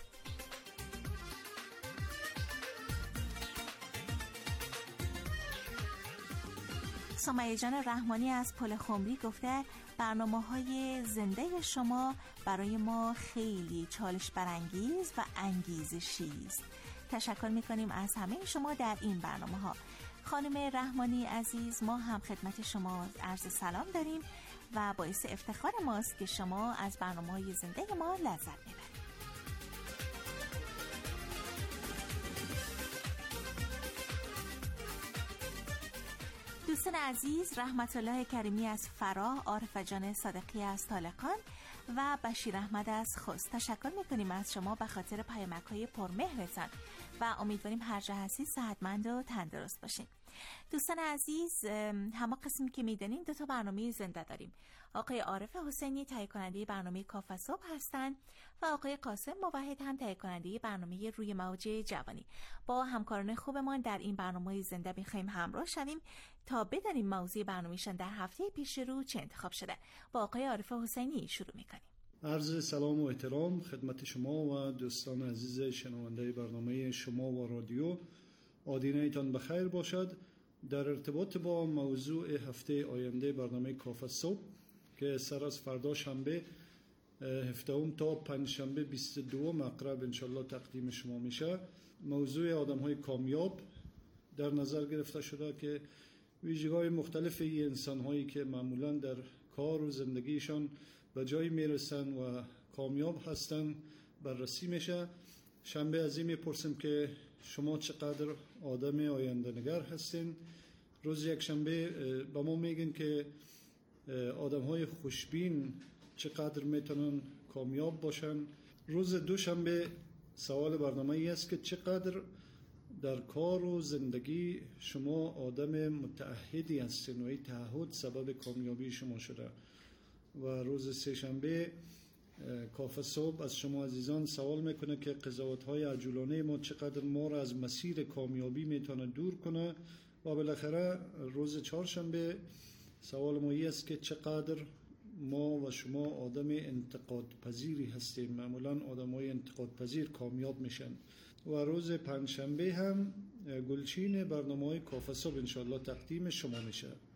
S6: سمیه جان رحمانی از پل خمری گفته برنامه‌های زنده شما برای ما خیلی چالش برانگیز و انگیزشی است. تشکر می‌کنیم از همه شما در این برنامه‌ها. خانم رحمانی عزیز، ما هم خدمت شما عرض سلام داریم و باعث افتخار ماست که شما از برنامه‌های زنده ما لذت می‌برید. دوستان عزیز، رحمت الله کریمی از فراه، عارف جان صادقی از طالقان و بشیر احمد از خوست. تشکر میکنیم از شما به خاطر پیامک‌های پرمهرتان و امیدواریم هر جا هستید صحتمند و تندرست باشین. دوستان عزیز، همه قسمی که میدونین دو تا برنامه زنده داریم. آقای عارف حسینی تهیه کننده برنامه کاف صبح هستند و آقای قاسم موحد هم تهیه کننده برنامه روی موج جوانی. با همکاران خوبمان در این برنامه زنده می‌خوایم همراه شویم تا بدانیم موضوع برنامه‌شان در هفته پیش رو چه انتخاب شده. با آقای عارف حسینی شروع می‌کنیم.
S3: عرض سلام و احترام خدمت شما و دوستان عزیز شنونده برنامه شما و رادیو. آدینه ایتان بخیر باشد. در ارتباط با موضوع هفته آینده برنامه کافه صبح که سر از فردا شنبه هفدهم تا پنج شنبه بیست و دو مقرب انشالله تقدیم شما میشه، موضوع آدم های کامیاب در نظر گرفته شده که ویژگی‌های مختلف این انسان هایی که معمولا در کار و زندگیشان به جای میرسن و کامیاب هستن بررسی میشه. شنبه از این میپرسیم که شما چقدر آدم آینده نگر هستین. روز یک شنبه با ما میگن که آدم های خوشبین چقدر میتونن کامیاب باشن. روز دوشنبه سوال برنامه ای است که چقدر در کار و زندگی شما آدم متعهدی هستین و این تعهد سبب کامیابی شما شده. و روز سه شنبه کافه صبح از شما عزیزان سوال میکنه که قضاوت‌های عجولانه ما چقدر ما را از مسیر کامیابی میتونه دور کنه. و بالاخره روز چهارشنبه سوال ما این است که چقدر ما و شما آدم انتقاد پذیری هستیم. معمولا آدم‌های انتقاد پذیر کامیاب میشن. و روز پنجشنبه هم گلچین برنامه‌های کافه صبح انشالله تقدیم شما میشه.